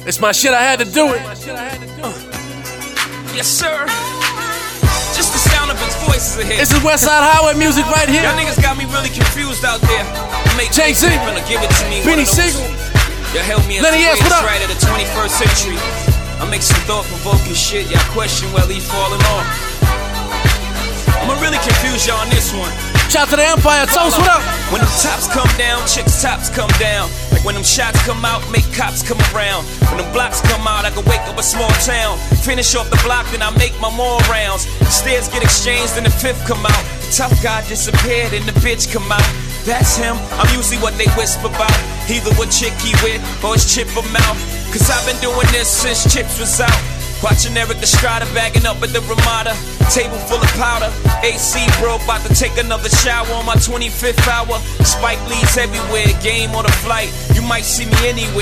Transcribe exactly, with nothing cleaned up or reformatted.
It's my shit, I had to do it. Uh, yes, sir. Just the sound of his voice is a hit. This is Westside Highway music right here. Y'all niggas got me really confused out there. Make Jay-Z, give it to me. Beanie Sigel, y'all help me Lenny S, what up? Right of the twenty-first century. I make some thought-provoking shit. Y'all question where he falling off. I'ma really confuse y'all on this one. Shout to the Empire, Toast, what up? When them tops come down, chicks' tops come down. Like when them shots come out, make cops come around. When them blocks come out, I can wake up a small town. Finish off the block, then I make my more rounds. Stairs get exchanged, then the fifth come out. The tough guy disappeared, and the bitch come out. That's him, I'm usually what they whisper about. Either what chick he with, or his chip him out. Cause I've been doing this since Chips was out. Watching Eric Estrada bagging up at the Ramada. Table full of powder. A C bro, about to take another shower on my twenty-fifth hour. Spike Lee's everywhere, game on the flight. You might see me anywhere.